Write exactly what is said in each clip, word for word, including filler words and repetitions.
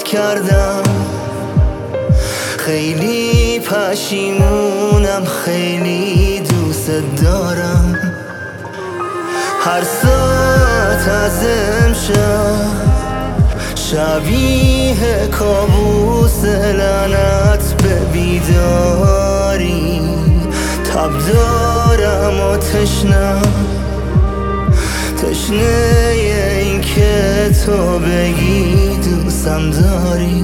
کردم. خیلی پشیمونم، خیلی دوست دارم. هر ساعت از امشب شبیه کابوس لعنت به بیداری. تب دارم و تشنم، تشنه این که تو بگی دوستم داری.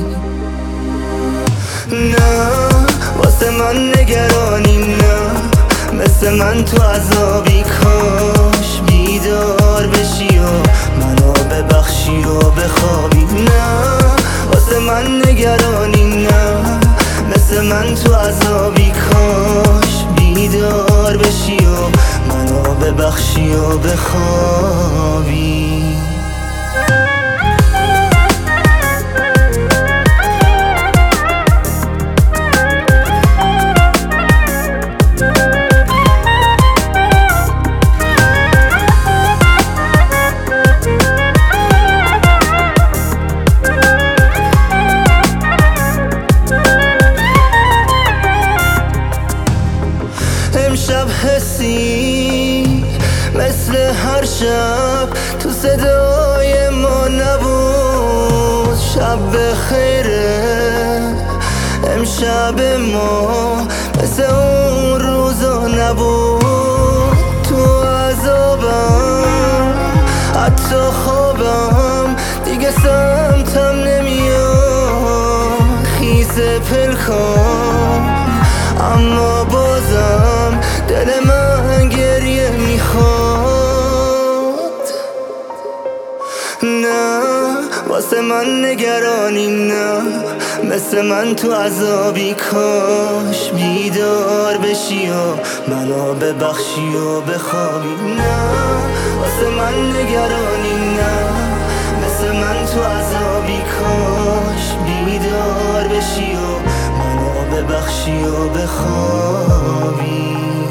نه واسه من نگرانی، نه مثل من تو عذابی. کاش بیدار بشی و منو ببخشی و بخوابی. نه واسه من نگرانی، نه مثل من تو عذابی. کاش بیدار بشی و منو ببخشی و بخوابی. امشب حسی مثل هر شب تو صدای ما نبود. شب بخیره امشب ما مثل اون روزا نبود. تو عذابم حتی خوابم دیگه سمتم نمیاد. خیزه پلکام اما بازم دل من گریه میخواد. نه واسه من نگرانی، نه مثل من تو عذابی. کاش بیدار بشی و منو ببخشی و بخوابی. نه واسه من نگرانی، نه مثل من تو عذابی. کاش بیدار بشی و منو ببخشی و بخوابی.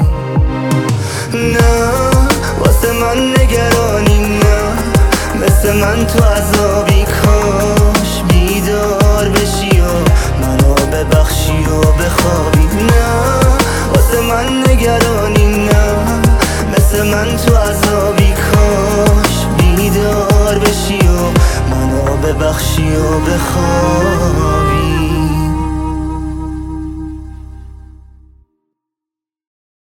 نه واسه من نگرانی، نه مثل من تو عذابی. کاش بیدار بشی و منو ببخشی و بخوابی. نه واسه من نگرانی، نه مثل من تو عذابی. کاش بیدار بشی و منو ببخشی و بخوابی.